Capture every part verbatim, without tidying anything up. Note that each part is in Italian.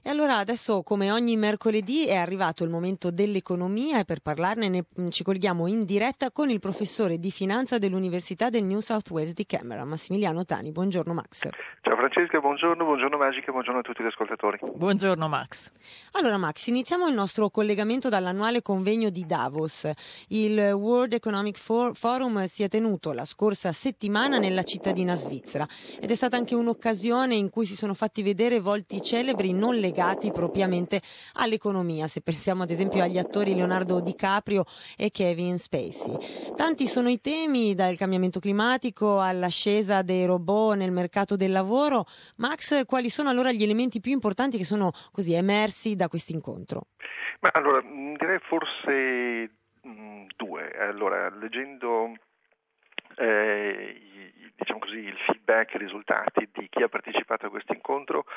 E allora adesso, come ogni mercoledì, è arrivato il momento dell'economia e per parlarne ne, ci colleghiamo in diretta con il professore di finanza dell'Università del New South Wales di Canberra, Massimiliano Tani. Buongiorno Max. Ciao Francesca, buongiorno, buongiorno Magica, buongiorno a tutti gli ascoltatori. Buongiorno Max. Allora Max, iniziamo il nostro collegamento dall'annuale convegno di Davos. Il World Economic Forum si è tenuto la scorsa settimana nella cittadina svizzera ed è stata anche un'occasione in cui si sono fatti vedere volti celebri non legati propriamente all'economia, se pensiamo ad esempio agli attori Leonardo DiCaprio e Kevin Spacey. Tanti sono i temi, dal cambiamento climatico all'ascesa dei robot nel mercato del lavoro. Max, quali sono allora gli elementi più importanti che sono così emersi da questo incontro? Ma allora, direi forse mh, due. Allora, leggendo eh, i, diciamo così, il feedback, i risultati di chi ha partecipato a questo incontro,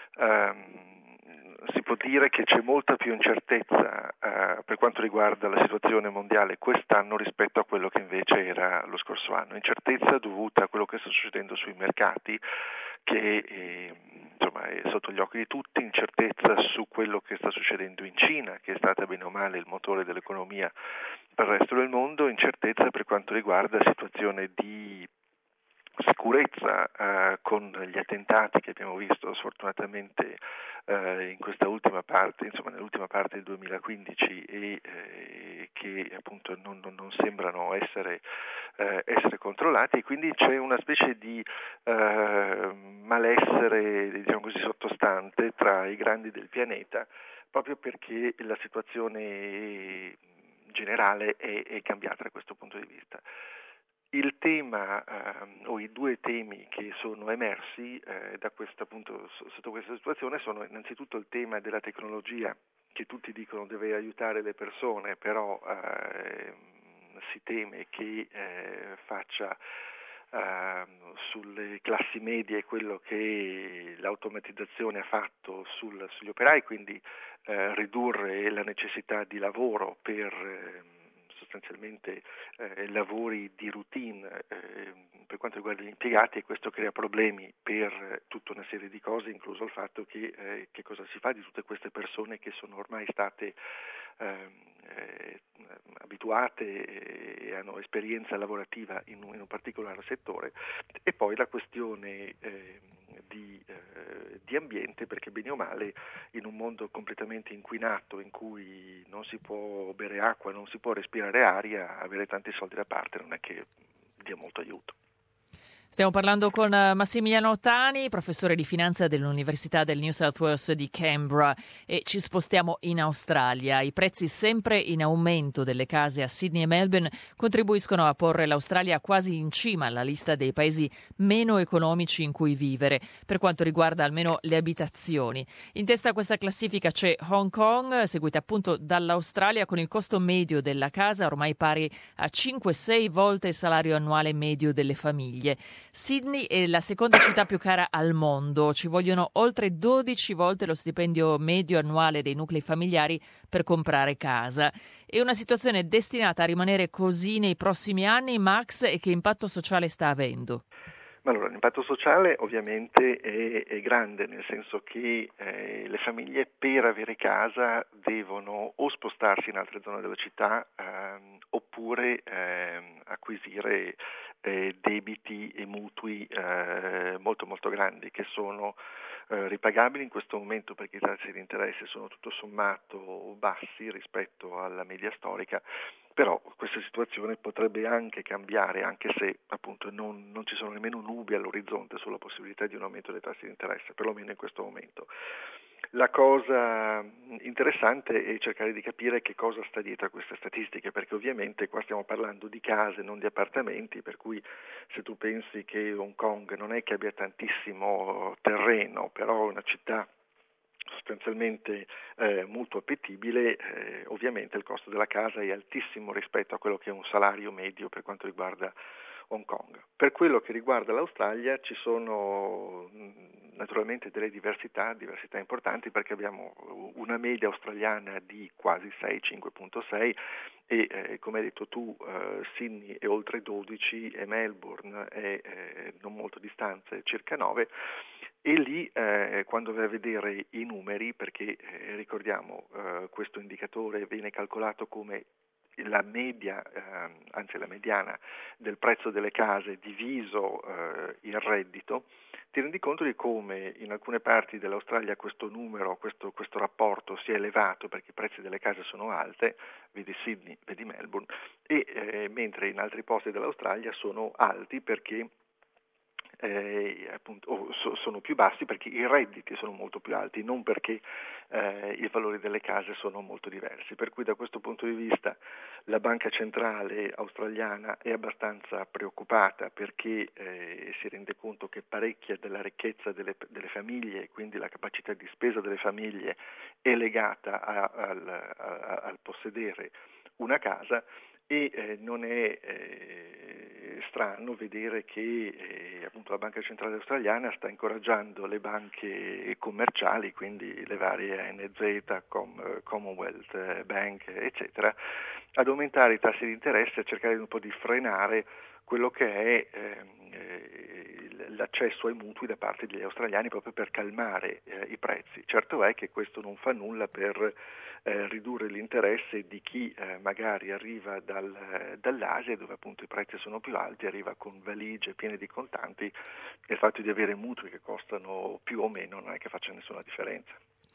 ehm, si può dire che c'è molta più incertezza eh, per quanto riguarda la situazione mondiale quest'anno rispetto a quello che invece era lo scorso anno. Incertezza dovuta a quello che sta succedendo sui mercati, che eh, insomma è sotto gli occhi di tutti, incertezza su quello che sta succedendo in Cina, che è stata bene o male il motore dell'economia per il resto del mondo, incertezza per quanto riguarda la situazione di sicurezza eh, con gli attentati che abbiamo visto sfortunatamente eh, in questa ultima parte, insomma nell'ultima parte del duemilaquindici e eh, che appunto non, non, non sembrano essere, eh, essere controllati, e quindi c'è una specie di eh, malessere, diciamo così, sottostante tra i grandi del pianeta, proprio perché la situazione generale è, è cambiata da questo punto di vista. Il tema eh, o i due temi che sono emersi eh, da questo, appunto, sotto questa situazione sono innanzitutto il tema della tecnologia, che tutti dicono deve aiutare le persone, però eh, si teme che eh, faccia eh, sulle classi medie quello che l'automatizzazione ha fatto sul, sugli operai, quindi eh, ridurre la necessità di lavoro per eh, sostanzialmente eh, lavori di routine eh, per quanto riguarda gli impiegati, e questo crea problemi per eh, tutta una serie di cose, incluso il fatto che, eh, che cosa si fa di tutte queste persone che sono ormai state eh, eh, abituate e hanno esperienza lavorativa in un, in un particolare settore, e poi la questione eh, di, eh, di ambiente, perché bene o male in un mondo completamente inquinato in cui non si può bere acqua, non si può respirare aria, avere tanti soldi da parte non è che dia molto aiuto. Stiamo parlando con Massimiliano Tani, professore di finanza dell'Università del New South Wales di Canberra, e ci spostiamo in Australia. I prezzi sempre in aumento delle case a Sydney e Melbourne contribuiscono a porre l'Australia quasi in cima alla lista dei paesi meno economici in cui vivere, per quanto riguarda almeno le abitazioni. In testa a questa classifica c'è Hong Kong, seguita appunto dall'Australia, con il costo medio della casa ormai pari a cinque sei volte il salario annuale medio delle famiglie. Sydney è la seconda città più cara al mondo, ci vogliono oltre dodici volte lo stipendio medio annuale dei nuclei familiari per comprare casa. È una situazione destinata a rimanere così nei prossimi anni, Max, e che impatto sociale sta avendo? Allora, l'impatto sociale ovviamente è, è grande, nel senso che eh, le famiglie per avere casa devono o spostarsi in altre zone della città ehm, oppure ehm, acquisire eh, debiti e mutui eh, molto molto grandi, che sono eh, ripagabili in questo momento perché i tassi di interesse sono tutto sommato bassi rispetto alla media storica. Però questa situazione potrebbe anche cambiare, anche se appunto non, non ci sono nemmeno nubi all'orizzonte sulla possibilità di un aumento dei tassi di interesse, perlomeno in questo momento. La cosa interessante è cercare di capire che cosa sta dietro a queste statistiche, perché ovviamente qua stiamo parlando di case, non di appartamenti, per cui se tu pensi che Hong Kong non è che abbia tantissimo terreno, però è una città sostanzialmente eh, molto appetibile, eh, ovviamente il costo della casa è altissimo rispetto a quello che è un salario medio per quanto riguarda Hong Kong. Per quello che riguarda l'Australia ci sono mh, naturalmente delle diversità, diversità importanti, perché abbiamo una media australiana di quasi sei, cinque virgola sei e eh, come hai detto tu eh, Sydney è oltre dodici e Melbourne è eh, non molto distante, circa nove. E lì eh, quando vai a vedere i numeri, perché eh, ricordiamo eh, questo indicatore viene calcolato come la media, eh, anzi la mediana del prezzo delle case diviso eh, il reddito, ti rendi conto di come in alcune parti dell'Australia questo numero, questo, questo rapporto sia elevato perché i prezzi delle case sono alte, vedi Sydney, vedi Melbourne, e eh, mentre in altri posti dell'Australia sono alti perché Eh, appunto, oh, so, sono più bassi perché i redditi sono molto più alti, non perché eh, i valori delle case sono molto diversi. Per cui da questo punto di vista la banca centrale australiana è abbastanza preoccupata perché eh, si rende conto che parecchia della ricchezza delle, delle famiglie e quindi la capacità di spesa delle famiglie è legata a, al, a, al possedere una casa. E eh, non è eh, strano vedere che eh, appunto la Banca Centrale Australiana sta incoraggiando le banche commerciali, quindi le varie N Z, Com- Commonwealth Bank, eccetera, ad aumentare i tassi di interesse e a cercare un po' di frenare quello che è eh, l'accesso ai mutui da parte degli australiani proprio per calmare eh, i prezzi. Certo è che questo non fa nulla per eh, ridurre l'interesse di chi eh, magari arriva dal, eh, dall'Asia, dove appunto i prezzi sono più alti, arriva con valigie piene di contanti e il fatto di avere mutui che costano più o meno non è che faccia nessuna differenza.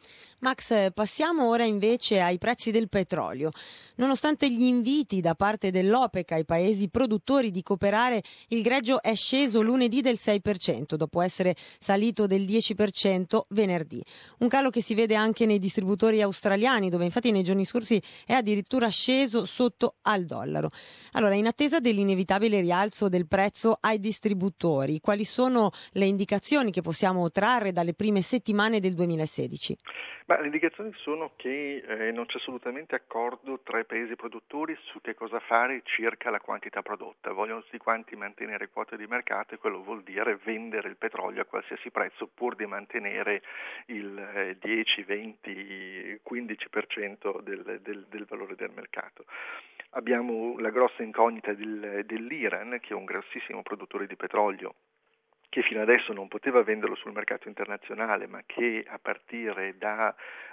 Max, passiamo ora invece ai prezzi del petrolio. Nonostante gli inviti da parte dell'OPEC ai paesi produttori di cooperare, il greggio è sceso lunedì del sei per cento dopo essere salito del dieci per cento venerdì. Un calo che si vede anche nei distributori australiani, dove infatti nei giorni scorsi è addirittura sceso sotto al dollaro. Allora, in attesa dell'inevitabile rialzo del prezzo ai distributori, quali sono le indicazioni che possiamo trarre dalle prime settimane del duemilasedici? Ma le indicazioni sono che eh, non c'è assolutamente accordo tra i paesi produttori su che cosa fare circa la quantità prodotta. Vogliono tutti quanti mantenere quote di mercato e quello vuol dire vendere il petrolio a qualsiasi prezzo pur di mantenere il eh, dieci, venti, quindici per cento del, del, del valore del mercato. Abbiamo la grossa incognita del, dell'Iran, che è un grossissimo produttore di petrolio, che fino adesso non poteva venderlo sul mercato internazionale, ma che a partire da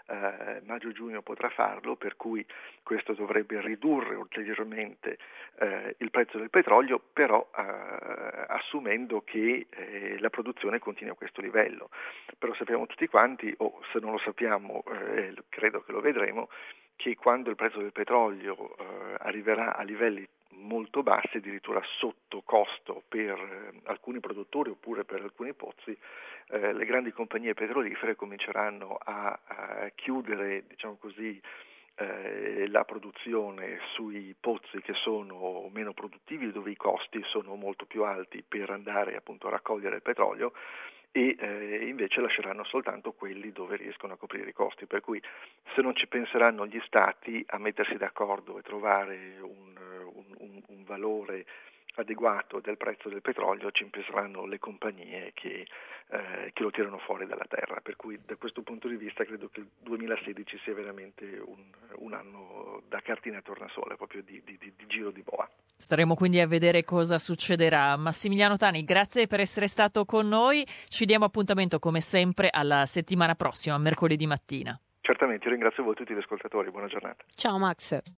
eh, maggio-giugno potrà farlo, per cui questo dovrebbe ridurre ulteriormente eh, il prezzo del petrolio, però eh, assumendo che eh, la produzione continui a questo livello. Però sappiamo tutti quanti, o se non lo sappiamo, eh, credo che lo vedremo, che quando il prezzo del petrolio eh, arriverà a livelli molto bassi, addirittura sotto costo per eh, alcuni produttori oppure per alcuni pozzi, eh, le grandi compagnie petrolifere cominceranno a, a chiudere, diciamo così, eh, la produzione sui pozzi che sono meno produttivi, dove i costi sono molto più alti per andare appunto a raccogliere il petrolio, e eh, invece lasceranno soltanto quelli dove riescono a coprire i costi, per cui se non ci penseranno gli stati a mettersi d'accordo e trovare un, un, un valore adeguato del prezzo del petrolio, ci penseranno le compagnie che, eh, che lo tirano fuori dalla terra, per cui da questo punto di vista credo che il duemilasedici sia veramente un, un anno da cartina tornasole, proprio di, di, di, di giro di boa. Staremo quindi a vedere cosa succederà. Massimiliano Tani, grazie per essere stato con noi. Ci diamo appuntamento come sempre alla settimana prossima, mercoledì mattina. Certamente, io ringrazio voi tutti gli ascoltatori. Buona giornata. Ciao Max.